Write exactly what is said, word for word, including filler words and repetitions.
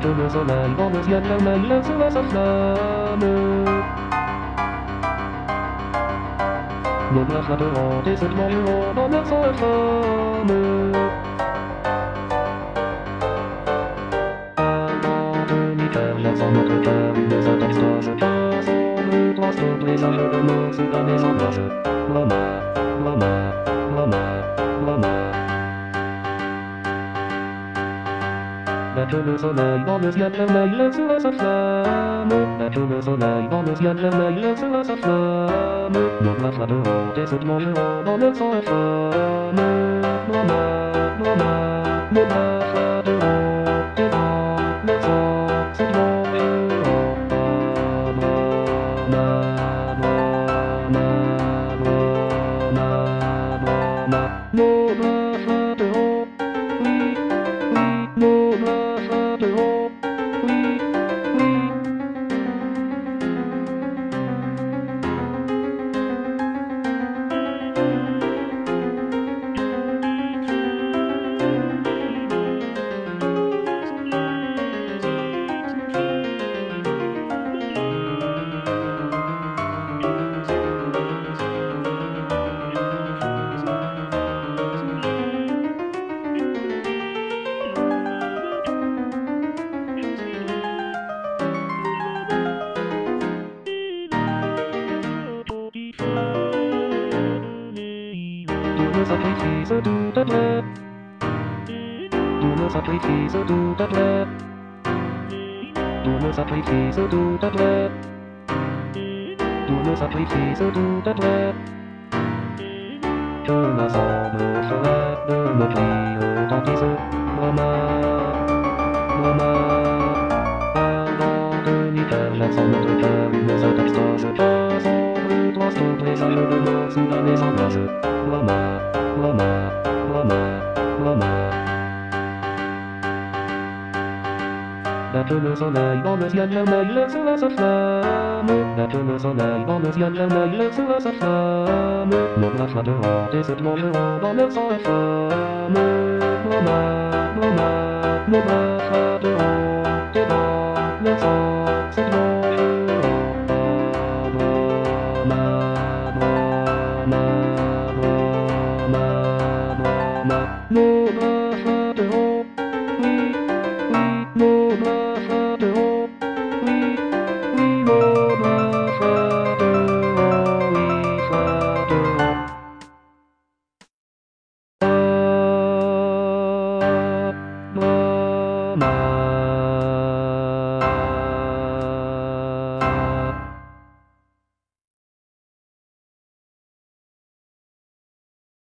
que le soleil dans le ciel vermeil laisse sa flamme. Nos bras flatteront et se noieront dans leur sang infâme. Avant de n'y faire l'accent notre cœur, une certaine histoire se passe. On nous transporte les âges de nos soudains des angoisses. Roma, Roma, Roma, Roma. Dès que le soleil dans le ciel vermeil laissera sa flamme. Dès que le soleil dans le ciel vermeil laissera sa flamme. Nos bras flatteront et se noieront dans leur sang infâme. Roma, Roma, nos bras flatteront et dans leur sang se noieront. Roma, Roma, Roma, Roma. Nos bras flatteront, oui, oui, nos bras flatteront, oui, oui. Tout le sacrifice, tout est prêt. Tout le sacrifice, tout est prêt. Tout le sacrifice, tout est prêt. Tout le sacrifice, tout est prêt. Que l'ensemble ferait de nos cris retentissent. Roma, Roma. Avant de n'y faire l'accent notre cœur, une seule extase passe. On nous transporte les âges de nos soudains des angoisses. Roma, Roma, Roma, Roma. Dès que le soleil dans le ciel vermeil laissera sa flamme. Dès que le soleil dans le ciel vermeil laissera sa flamme. Nos bras flatteront et se noieront dans leur sang infâme. Roma, Roma, nos bras flatteront et dans leur sang se noieront. Roma, Roma, Roma, Roma. Nos bras flatteront, oui, oui, nos bras flatteront, oui, oui, nos bras flatteront, oui, flatteront. Ah, Roma.